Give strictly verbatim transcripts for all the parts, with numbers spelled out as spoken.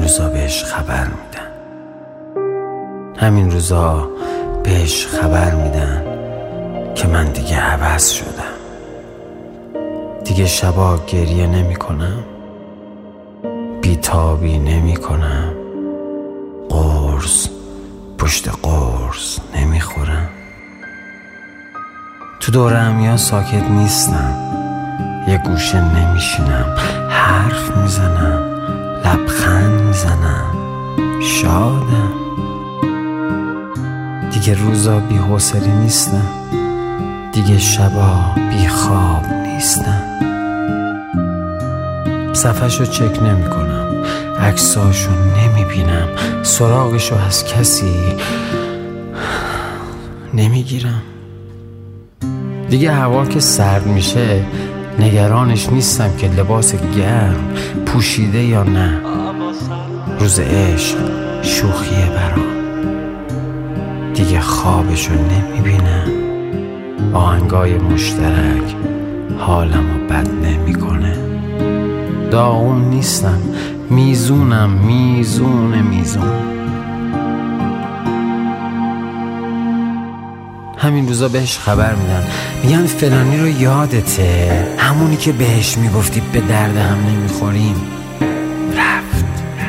روزا بهش خبر میدن. همین روزا بهش خبر میدن که من دیگه عوض شدم. دیگه شبا گریه نمی کنم، بیتابی نمی کنم، قرص پشت قرص نمی خورم. تو دور همیا ساکت نیستم، یه گوشه نمیشینم، حرف میزنم، لبخند میزنم، شادم. دیگه روزا بی حوصله نیستم، دیگه شبا بی خواب نیستم. صفحشو چک نمی کنم، عکساشو نمی بینم، سراغشو از کسی نمی گیرم. دیگه هوا که سرد میشه نگرانش نیستم که لباس گرم پوشیده یا نه. روز عشق شوخیه برام، دیگه خوابشو نمی بینم. آهنگای مشترک حالمو بد نمی کنه. داغون نیستم، میزونم، میزون میزون. همین روزا بهش خبر میدن، میگن فلانی رو یادته، همونی که بهش میگفتی به درد هم نمیخوریم رفت.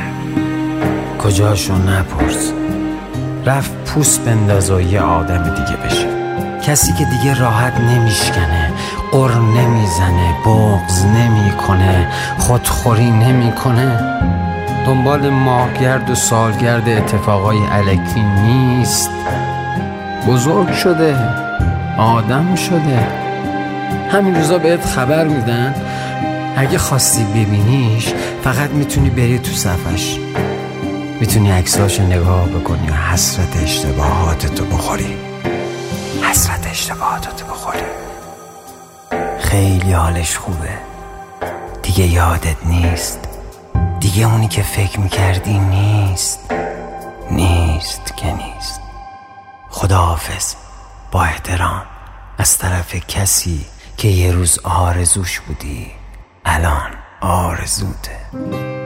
کجاشو نپرس، رفت پوست بنداز و یه آدم دیگه بشه. کسی که دیگه راحت نمیشکنه، قر نمیزنه، بغض نمیکنه، خودخوری نمیکنه، دنبال ماهگرد و سالگرد اتفاقای الکی نیست. بزرگ شده، آدم شده. همین روزا بهت خبر میدن اگه خواستی ببینیش فقط میتونی بری تو صفحش، میتونی عکساشو نگاه بکنی و حسرت اشتباهاتتو بخوری. حسرت اشتباهاتتو بخوری. خیلی حالش خوبه، دیگه یادت نیست، دیگه اونی که فکر میکردی نیست. نیست که نیست. خداحافظ، با احترام، از طرف کسی که یه روز آرزوش بودی، الان آرزوته.